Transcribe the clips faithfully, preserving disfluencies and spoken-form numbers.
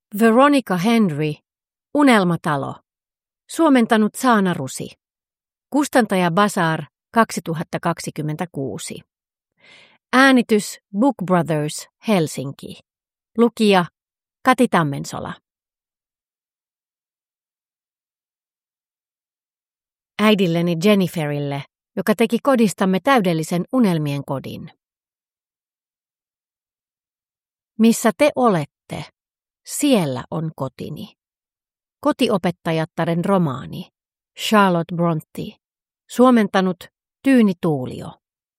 Veronica Henry, Unelmatalo. Suomentanut Saana Rusi. Kustantaja Bazar kaksituhattakaksikymmentäkuusi. Äänitys Book Brothers, Helsinki. Lukija Kati Tammensola. Äidilleni Jenniferille, joka teki kodistamme täydellisen unelmien kodin. Missä te olette, siellä on kotini. Kotiopettajattaren romaani. Charlotte Brontë. Suomentanut Tyyni Tuulio.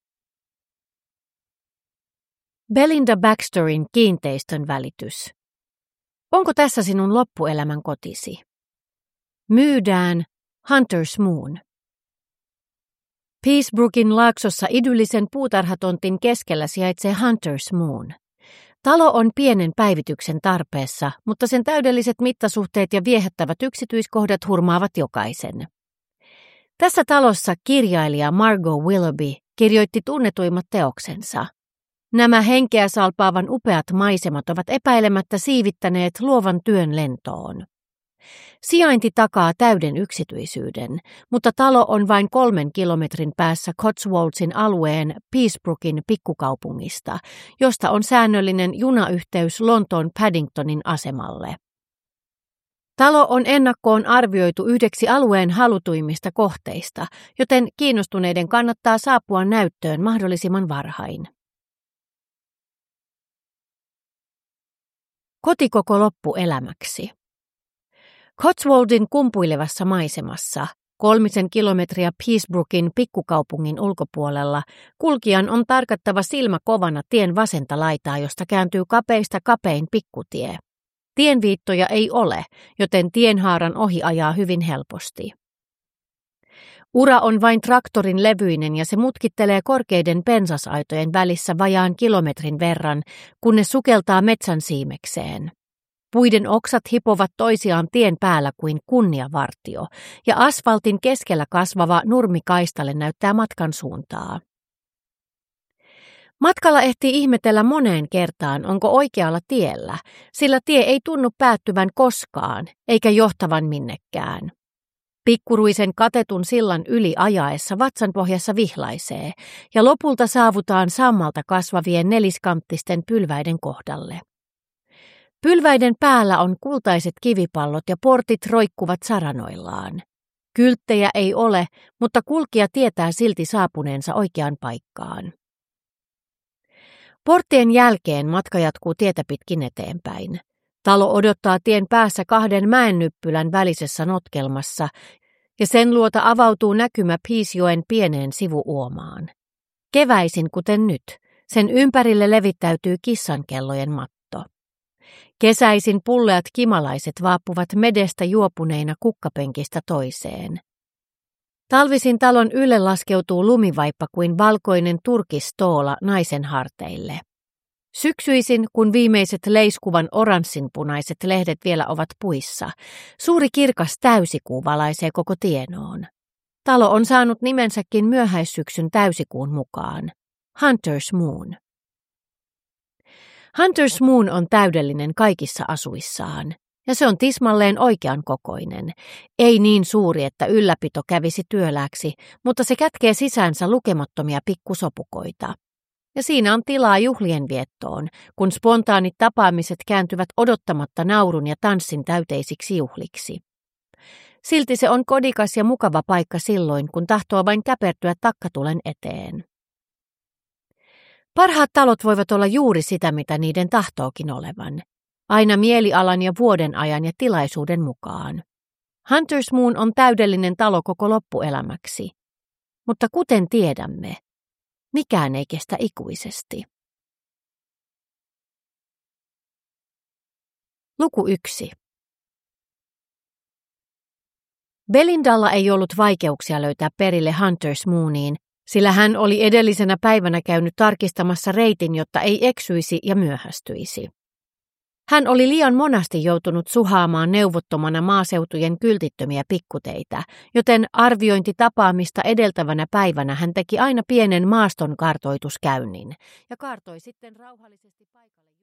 Belinda Baxterin kiinteistön välitys. Onko tässä sinun loppuelämän kotisi? Myydään Hunter's Moon. Peacebrookin laaksossa idyllisen puutarhatontin keskellä sijaitsee Hunter's Moon. Talo on pienen päivityksen tarpeessa, mutta sen täydelliset mittasuhteet ja viehättävät yksityiskohdat hurmaavat jokaisen. Tässä talossa kirjailija Margot Willoughby kirjoitti tunnetuimmat teoksensa. Nämä henkeä salpaavan upeat maisemat ovat epäilemättä siivittäneet luovan työn lentoon. Sijainti takaa täyden yksityisyyden, mutta talo on vain kolmen kilometrin päässä Cotswoldsin alueen Peacebrookin pikkukaupungista, josta on säännöllinen junayhteys Lontoon Paddingtonin asemalle. Talo on ennakkoon arvioitu yhdeksi alueen halutuimmista kohteista, joten kiinnostuneiden kannattaa saapua näyttöön mahdollisimman varhain. Koti koko loppuelämäksi. Cotswoldin kumpuilevassa maisemassa, kolmisen kilometriä Peacebrookin pikkukaupungin ulkopuolella, kulkijan on tarkattava silmä kovana tien vasenta laitaa, josta kääntyy kapeista kapein pikkutie. Tienviittoja ei ole, joten tienhaaran ohi ajaa hyvin helposti. Ura on vain traktorin levyinen ja se mutkittelee korkeiden pensasaitojen välissä vajaan kilometrin verran, kunnes sukeltaa metsän siimekseen. Puiden oksat hipovat toisiaan tien päällä kuin kunniavartio, ja asfaltin keskellä kasvava nurmikaistale näyttää matkan suuntaa. Matkalla ehtii ihmetellä moneen kertaan, onko oikealla tiellä, sillä tie ei tunnu päättyvän koskaan, eikä johtavan minnekään. Pikkuruisen katetun sillan yli ajaessa vatsanpohjassa vihlaisee, ja lopulta saavutaan sammalta kasvavien neliskanttisten pylväiden kohdalle. Pylväiden päällä on kultaiset kivipallot ja portit roikkuvat saranoillaan. Kylttejä ei ole, mutta kulkija tietää silti saapuneensa oikeaan paikkaan. Porttien jälkeen matka jatkuu tietä pitkin eteenpäin. Talo odottaa tien päässä kahden mäennyppylän välisessä notkelmassa, ja sen luota avautuu näkymä Peacejoen pieneen sivuuomaan. Keväisin, kuten nyt, sen ympärille levittäytyy kissankellojen matto. Kesäisin pulleat kimalaiset vaappuvat medestä juopuneina kukkapenkistä toiseen. Talvisin talon ylle laskeutuu lumivaippa kuin valkoinen turkistoola naisen harteille. Syksyisin, kun viimeiset leiskuvan oranssinpunaiset lehdet vielä ovat puissa, suuri kirkas täysikuu valaisee koko tienoon. Talo on saanut nimensäkin myöhäissyksyn täysikuun mukaan. Hunter's Moon. Hunter's Moon on täydellinen kaikissa asuissaan, ja se on tismalleen oikean kokoinen. Ei niin suuri, että ylläpito kävisi työlääksi, mutta se kätkee sisäänsä lukemattomia pikkusopukoita. Ja siinä on tilaa juhlien viettoon, kun spontaanit tapaamiset kääntyvät odottamatta naurun ja tanssin täyteisiksi juhliksi. Silti se on kodikas ja mukava paikka silloin, kun tahtoo vain käpertyä takkatulen eteen. Parhaat talot voivat olla juuri sitä, mitä niiden tahtookin olevan. Aina mielialan ja vuoden ajan ja tilaisuuden mukaan. Hunter's Moon on täydellinen talo koko loppuelämäksi. Mutta kuten tiedämme, mikään ei kestä ikuisesti. Luku yksi. Belindalla ei ollut vaikeuksia löytää perille Hunter's Mooniin, sillä hän oli edellisenä päivänä käynyt tarkistamassa reitin, jotta ei eksyisi ja myöhästyisi. Hän oli liian monasti joutunut suhaamaan neuvottomana maaseutujen kyltittömiä pikkuteitä, joten arviointitapaamista edeltävänä päivänä hän teki aina pienen maaston kartoituskäynnin ja kartoi sitten rauhallisesti paikalle.